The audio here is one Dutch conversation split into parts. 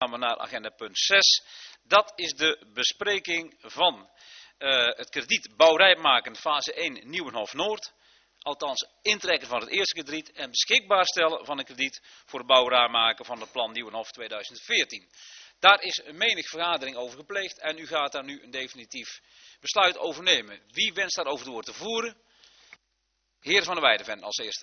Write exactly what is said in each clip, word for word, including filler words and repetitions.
gaan we naar agenda punt zes. Dat is de bespreking van uh, het krediet bouwrijp maken fase één Nieuwenhof Noord. Althans intrekken van het eerste krediet en beschikbaar stellen van een krediet voor het bouwrijp maken van het plan Nieuwenhof tweeduizend veertien. Daar is een menig vergadering over gepleegd en u gaat daar nu een definitief besluit over nemen. Wie wenst daarover het woord te voeren? Heer Van der Weideven als eerste.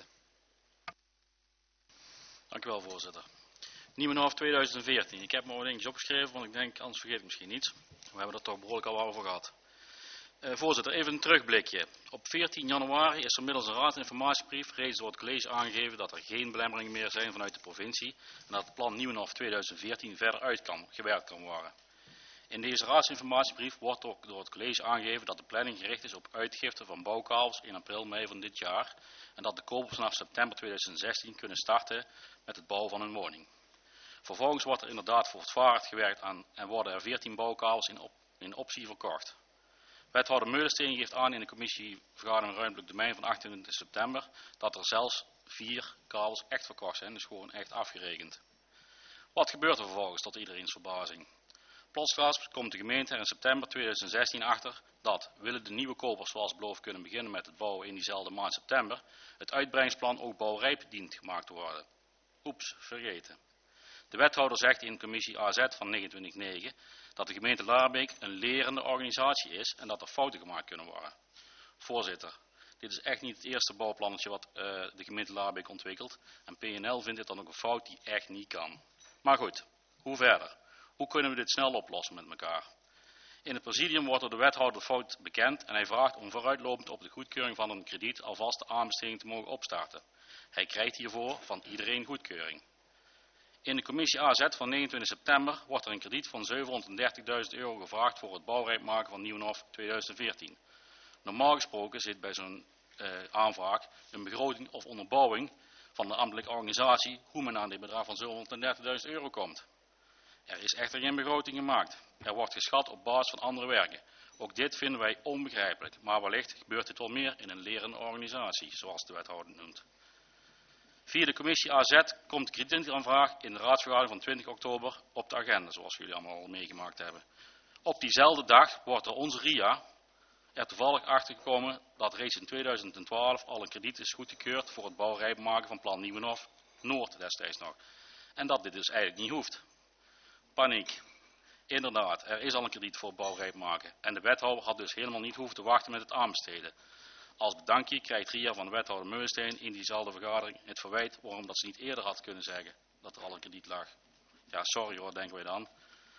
Dank u wel, voorzitter. Nieuwenhof tweeduizend veertien. Ik heb me wat dingetjes opgeschreven, want ik denk, anders vergeet ik misschien niets. We hebben er toch behoorlijk al over gehad. Uh, voorzitter, even een terugblikje. Op veertien januari is er middels een raadsinformatiebrief reeds door het college aangegeven dat er geen belemmeringen meer zijn vanuit de provincie en dat het plan Nieuwenhof tweeduizend veertien verder uit kan, gewerkt kan worden. In deze raadsinformatiebrief wordt ook door het college aangegeven dat de planning gericht is op uitgifte van bouwkabels in april, mei van dit jaar en dat de kopers vanaf september tweeduizend zestien kunnen starten met het bouwen van een woning. Vervolgens wordt er inderdaad voortvarend gewerkt aan en worden er veertien bouwkabels in, op, in optie verkocht. Wethouder Meulensteen geeft aan in de commissievergadering ruimtelijk domein van achtentwintig september dat er zelfs vier kabels echt verkocht zijn, dus gewoon echt afgerekend. Wat gebeurt er vervolgens tot iedereen's verbazing? Plotsklaps komt de gemeente er in september tweeduizend zestien achter dat, willen de nieuwe kopers zoals beloofd kunnen beginnen met het bouwen in diezelfde maand september, het uitbreidingsplan ook bouwrijp dient gemaakt te worden. Oeps, vergeten. De wethouder zegt in commissie A Z van negenentwintig negen dat de gemeente Laarbeek een lerende organisatie is en dat er fouten gemaakt kunnen worden. Voorzitter, dit is echt niet het eerste bouwplannetje wat uh, de gemeente Laarbeek ontwikkelt en P N L vindt dit dan ook een fout die echt niet kan. Maar goed, hoe verder? Hoe kunnen we dit snel oplossen met elkaar? In het presidium wordt door de wethouder de fout bekend en hij vraagt om vooruitlopend op de goedkeuring van een krediet alvast de aanbesteding te mogen opstarten. Hij krijgt hiervoor van iedereen goedkeuring. In de commissie A Z van negenentwintig september wordt er een krediet van zevenhonderddertigduizend euro gevraagd voor het bouwrijp maken van Nieuwenhof tweeduizend veertien. Normaal gesproken zit bij zo'n uh, aanvraag een begroting of onderbouwing van de ambtelijke organisatie hoe men aan dit bedrag van zevenhonderddertigduizend euro komt. Er is echter geen begroting gemaakt. Er wordt geschat op basis van andere werken. Ook dit vinden wij onbegrijpelijk, maar wellicht gebeurt dit wel meer in een lerende organisatie, zoals de wethouder noemt. Via de commissie A Z komt de kredietaanvraag in de raadsvergadering van twintig oktober op de agenda, zoals jullie allemaal al meegemaakt hebben. Op diezelfde dag wordt door onze R I A er toevallig achtergekomen dat reeds in tweeduizend twaalf al een krediet is goedgekeurd voor het bouwrijp maken van plan Nieuwenhof Noord destijds nog. En dat dit dus eigenlijk niet hoeft. Paniek. Inderdaad, er is al een krediet voor het bouwrijp maken en de wethouder had dus helemaal niet hoeven te wachten met het aanbesteden. Als bedankje krijgt R I A van de wethouder Meulensteen in diezelfde vergadering het verwijt waarom dat ze niet eerder had kunnen zeggen dat er al een krediet lag. Ja, sorry hoor, denken wij dan.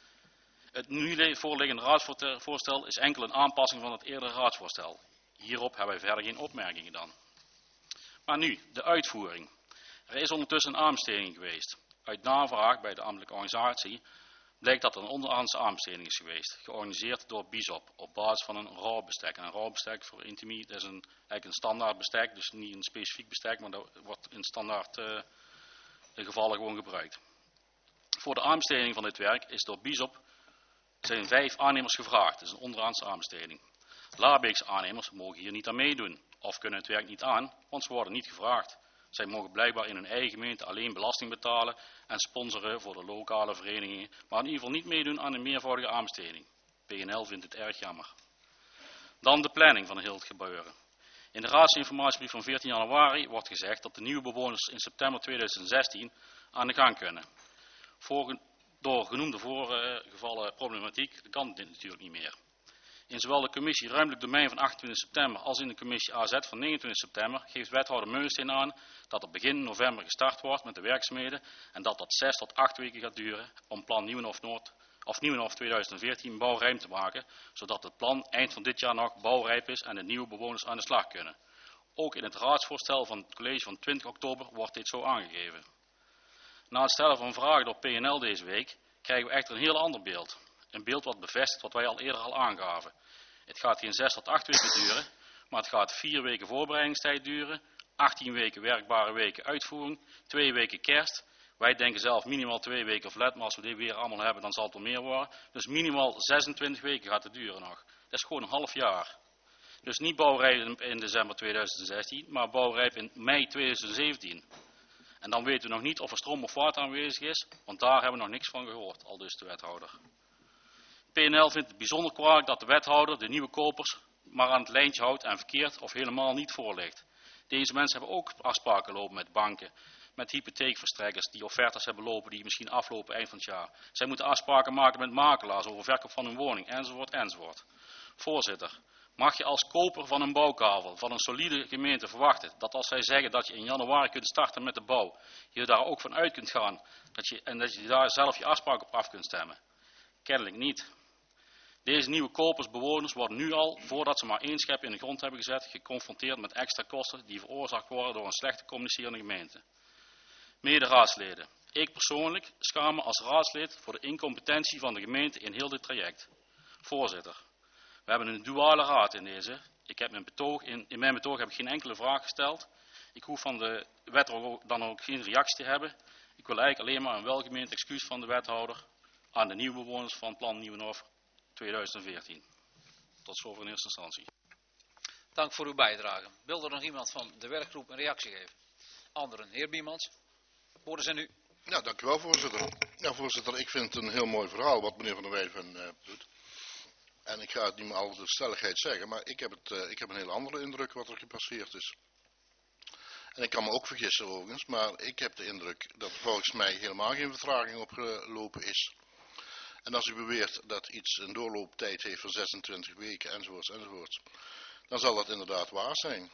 Het nu voorliggende raadsvoorstel is enkel een aanpassing van het eerdere raadsvoorstel. Hierop hebben wij verder geen opmerkingen dan. Maar nu, de uitvoering. Er is ondertussen een aanbesteding geweest. Uit navraag bij de ambtelijke organisatie blijkt dat er een onderhandse aanbesteding is geweest, georganiseerd door BISOP op basis van een rouwbestek. En een rouwbestek voor intimie, dat is een, eigenlijk een standaard bestek, dus niet een specifiek bestek, maar dat wordt in standaard uh, gevallen gewoon gebruikt. Voor de aanbesteding van dit werk is door BISOP zijn vijf aannemers gevraagd, dat is een onderhandse aanbesteding. Laarbeekse aannemers mogen hier niet aan meedoen of kunnen het werk niet aan, want ze worden niet gevraagd. Zij mogen blijkbaar in hun eigen gemeente alleen belasting betalen en sponsoren voor de lokale verenigingen, maar in ieder geval niet meedoen aan een meervoudige aanbesteding. P N L vindt het erg jammer. Dan de planning van heel het gebeuren. In de raadsinformatiebrief van veertien januari wordt gezegd dat de nieuwe bewoners in september tweeduizend zestien aan de gang kunnen. Voor, door genoemde voorgevallen problematiek kan dit natuurlijk niet meer. In zowel de commissie ruimtelijk domein van achtentwintig september als in de commissie A Z van negenentwintig september geeft wethouder Meulensteen aan dat er begin november gestart wordt met de werkzaamheden en dat dat zes tot acht weken gaat duren om plan Nieuwenhof Noord of Nieuwenhof tweeduizend veertien bouwrijp te maken, zodat het plan eind van dit jaar nog bouwrijp is en de nieuwe bewoners aan de slag kunnen. Ook in het raadsvoorstel van het college van twintig oktober wordt dit zo aangegeven. Na het stellen van vragen door P N L deze week krijgen we echter een heel ander beeld. Een beeld wat bevestigt wat wij al eerder al aangaven. Het gaat geen zes tot acht weken duren, maar het gaat vier weken voorbereidingstijd duren, achttien weken werkbare weken uitvoering, twee weken kerst. Wij denken zelf minimaal twee weken flat, maar als we dit weer allemaal hebben, dan zal het wel meer worden. Dus minimaal zesentwintig weken gaat het duren nog. Dat is gewoon een half jaar. Dus niet bouwrijp in december tweeduizend zestien, maar bouwrijp in mei tweeduizend zeventien. En dan weten we nog niet of er stroom of water aanwezig is, want daar hebben we nog niks van gehoord, aldus de wethouder. P N L vindt het bijzonder kwalijk dat de wethouder de nieuwe kopers maar aan het lijntje houdt en verkeerd of helemaal niet voorlegt. Deze mensen hebben ook afspraken lopen met banken, met hypotheekverstrekkers die offertes hebben lopen die misschien aflopen eind van het jaar. Zij moeten afspraken maken met makelaars over verkoop van hun woning, enzovoort, enzovoort. Voorzitter, mag je als koper van een bouwkavel, van een solide gemeente verwachten, dat als zij zeggen dat je in januari kunt starten met de bouw, je daar ook van uit kunt gaan dat je, en dat je daar zelf je afspraken op af kunt stemmen? Kennelijk niet. Deze nieuwe kopers, bewoners worden nu al, voordat ze maar één schep in de grond hebben gezet, geconfronteerd met extra kosten die veroorzaakt worden door een slechte communicerende gemeente. Mede raadsleden. Ik persoonlijk schaam me als raadslid voor de incompetentie van de gemeente in heel dit traject. Voorzitter, we hebben een duale raad in deze. Ik heb mijn betoog, in, in mijn betoog heb ik geen enkele vraag gesteld. Ik hoef van de wethouder dan ook geen reactie te hebben. Ik wil eigenlijk alleen maar een welgemeend excuus van de wethouder aan de nieuwe bewoners van plan Nieuwenhof tweeduizend veertien. Tot zover in eerste instantie. Dank voor uw bijdrage. Wil er nog iemand van de werkgroep een reactie geven? Anderen, heer Biemans. Woorden zijn u. Ja, dank u wel, voorzitter. Ja, voorzitter, ik vind het een heel mooi verhaal wat meneer Van der Wijven uh, doet. En ik ga het niet met alle stelligheid zeggen, maar ik heb, het, uh, ik heb een heel andere indruk wat er gepasseerd is. En ik kan me ook vergissen overigens, maar ik heb de indruk dat er volgens mij helemaal geen vertraging opgelopen is. En als u beweert dat iets een doorlooptijd heeft van zesentwintig weken enzovoorts enzovoorts, dan zal dat inderdaad waar zijn.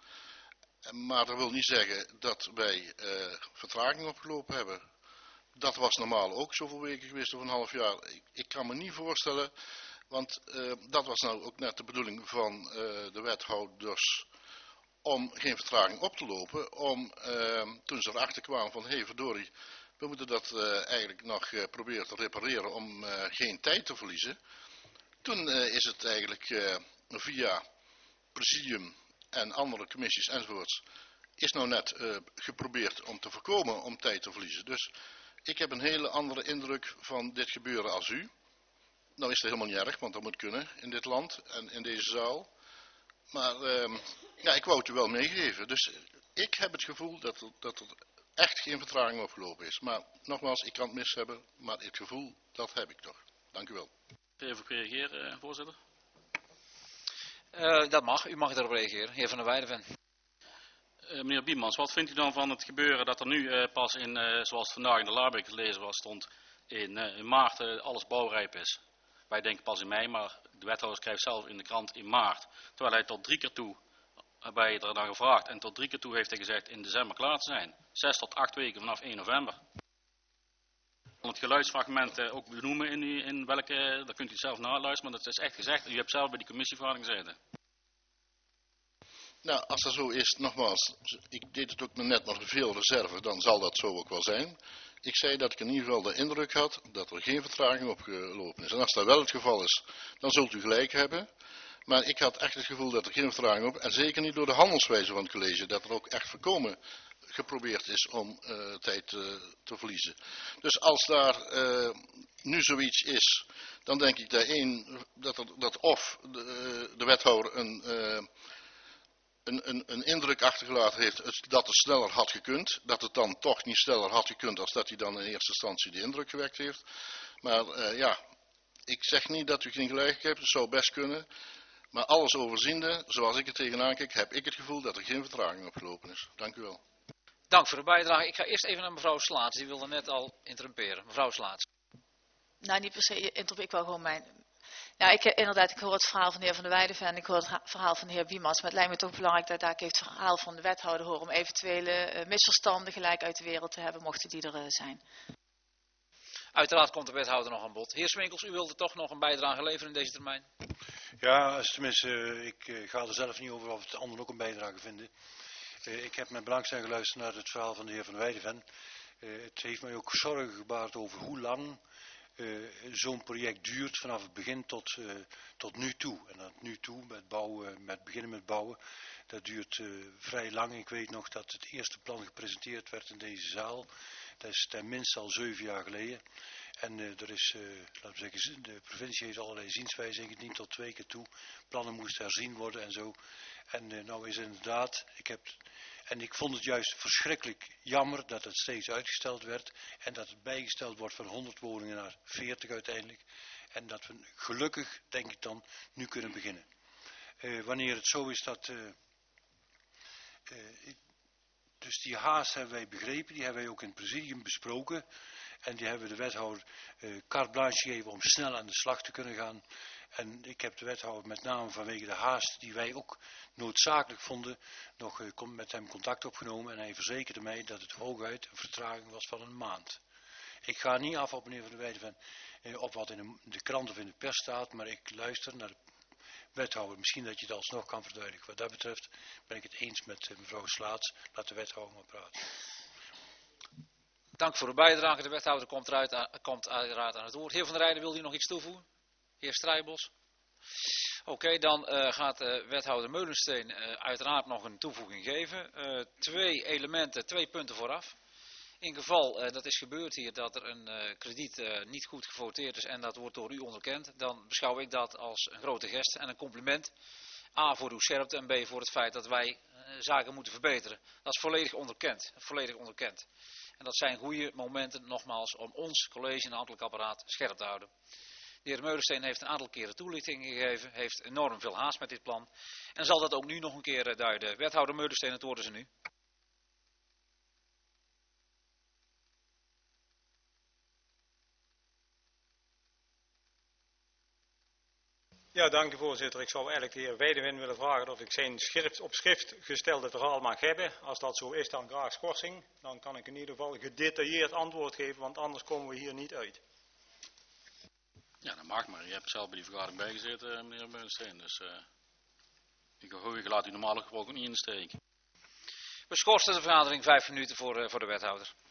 Maar dat wil niet zeggen dat wij uh, vertraging opgelopen hebben. Dat was normaal ook zoveel weken geweest of een half jaar. Ik, ik kan me niet voorstellen, want uh, dat was nou ook net de bedoeling van uh, de wethouders om geen vertraging op te lopen. Om, uh, toen ze erachter kwamen van, hé hey, verdorie, we moeten dat uh, eigenlijk nog uh, proberen te repareren om uh, geen tijd te verliezen. Toen uh, is het eigenlijk uh, via presidium en andere commissies enzovoorts, is nou net uh, geprobeerd om te voorkomen om tijd te verliezen. Dus ik heb een hele andere indruk van dit gebeuren als u. Nou is het helemaal niet erg, want dat moet kunnen in dit land en in deze zaal. Maar uh, ja, ik wou het u wel meegeven. Dus ik heb het gevoel dat er, dat er echt geen vertraging opgelopen is. Maar nogmaals, ik kan het mis hebben, maar het gevoel, dat heb ik toch. Dank u wel. Even reageren, voorzitter. Uh, dat mag, u mag erop reageren, heer Van der Wijden. Uh, meneer Biemans, wat vindt u dan van het gebeuren dat er nu uh, pas in, uh, zoals vandaag in de Laarbeek gelezen was, stond, in, uh, in maart uh, alles bouwrijp is? Wij denken pas in mei, maar de wethouder schrijft zelf in de krant in maart. Terwijl hij tot drie keer toe, uh, bij er dan gevraagd, en tot drie keer toe heeft hij gezegd in december klaar te zijn. Zes tot acht weken vanaf één november. Om het geluidsfragment uh, ook benoemen in, die, in welke, uh, daar kunt u zelf naluisteren, maar dat is echt gezegd. U hebt zelf bij die commissievergadering gezeten. Nou, als dat zo is, nogmaals, ik deed het ook net nog veel reserve, dan zal dat zo ook wel zijn. Ik zei dat ik in ieder geval de indruk had dat er geen vertraging opgelopen is. En als dat wel het geval is, dan zult u gelijk hebben. Maar ik had echt het gevoel dat er geen vertraging op, en zeker niet door de handelswijze van het college, dat er ook echt voorkomen geprobeerd is om uh, tijd uh, te verliezen. Dus als daar uh, nu zoiets is, dan denk ik dat, één, dat, er, dat of de, uh, de wethouder een... Uh, Een, een, een indruk achtergelaten heeft dat het sneller had gekund. Dat het dan toch niet sneller had gekund als dat hij dan in eerste instantie de indruk gewekt heeft. Maar uh, ja, ik zeg niet dat u geen gelijk hebt, het zou best kunnen. Maar alles overziende, zoals ik er tegenaan kijk, heb ik het gevoel dat er geen vertraging opgelopen is. Dank u wel. Dank voor de bijdrage. Ik ga eerst even naar mevrouw Slaats, die wilde net al interrumperen. Mevrouw Slaats. Nou, niet per se interrumperen, ik wou gewoon mijn... Ja, ik, inderdaad, ik hoor het verhaal van de heer Van der Wijden en ik hoor het verhaal van de heer Biemans. Maar het lijkt me toch belangrijk dat ik het verhaal van de wethouder hoor om eventuele uh, misverstanden gelijk uit de wereld te hebben, mochten die er uh, zijn. Uiteraard komt de wethouder nog aan bod. Heer Swinkels, u wilde toch nog een bijdrage leveren in deze termijn? Ja, als tenminste, uh, ik uh, ga er zelf niet over of de anderen ook een bijdrage vinden. Uh, ik heb met belangstelling geluisterd naar het verhaal van de heer Van der Wijden. Uh, het heeft mij ook zorgen gebaard over hoe lang Uh, zo'n project duurt vanaf het begin tot, uh, tot nu toe. En dat nu toe, met, bouwen, met beginnen met bouwen, dat duurt uh, vrij lang. Ik weet nog dat het eerste plan gepresenteerd werd in deze zaal. Dat is ten minste al zeven jaar geleden. En uh, er is, uh, laten we zeggen, de provincie heeft allerlei zienswijzen ingediend tot twee keer toe. Plannen moesten herzien worden en zo. En uh, nou is inderdaad, ik heb, en ik vond het juist verschrikkelijk jammer dat het steeds uitgesteld werd. En dat het bijgesteld wordt van honderd woningen naar veertig uiteindelijk. En dat we gelukkig, denk ik dan, nu kunnen beginnen. Uh, wanneer het zo is dat... Uh, uh, dus die haast hebben wij begrepen, die hebben wij ook in het presidium besproken. En die hebben we de wethouder uh, carte blanche gegeven om snel aan de slag te kunnen gaan. En ik heb de wethouder met name vanwege de haast die wij ook noodzakelijk vonden, nog uh, met hem contact opgenomen. En hij verzekerde mij dat het hooguit een vertraging was van een maand. Ik ga niet af op meneer Van der Weijden uh, op wat in de, de krant of in de pers staat, maar ik luister naar de wethouder. Misschien dat je het alsnog kan verduidelijken. Wat dat betreft ben ik het eens met uh, mevrouw Slaats. Laat de wethouder maar praten. Dank voor de bijdrage. De wethouder komt, eruit, komt uiteraard aan het woord. Heer Van der Rijden, wil u nog iets toevoegen? Heer Strijbos? Oké, okay, dan uh, gaat uh, wethouder Meulensteen uh, uiteraard nog een toevoeging geven. Uh, twee elementen, twee punten vooraf. In geval, uh, dat is gebeurd hier, dat er een uh, krediet uh, niet goed gevoteerd is en dat wordt door u onderkend, dan beschouw ik dat als een grote gest en een compliment. A, voor uw scherpte en B, voor het feit dat wij uh, zaken moeten verbeteren. Dat is volledig onderkend, volledig onderkend. En dat zijn goede momenten, nogmaals, om ons college en ambtelijk apparaat scherp te houden. De heer Meulensteen heeft een aantal keren toelichting gegeven, heeft enorm veel haast met dit plan. En zal dat ook nu nog een keer duiden. Wethouder Meulensteen, het woord is aan u. Ja, dank u voorzitter. Ik zou eigenlijk de heer Weidewind willen vragen of ik zijn schrift, op schrift gestelde verhaal mag hebben. Als dat zo is, dan graag schorsing. Dan kan ik in ieder geval gedetailleerd antwoord geven, want anders komen we hier niet uit. Ja, dat mag maar. Je hebt zelf bij die vergadering bijgezeten, meneer Meulensteen. Dus uh, ik, ik laat u normaal gesproken niet in de steek. We schorsen de vergadering vijf minuten voor, uh, voor de wethouder.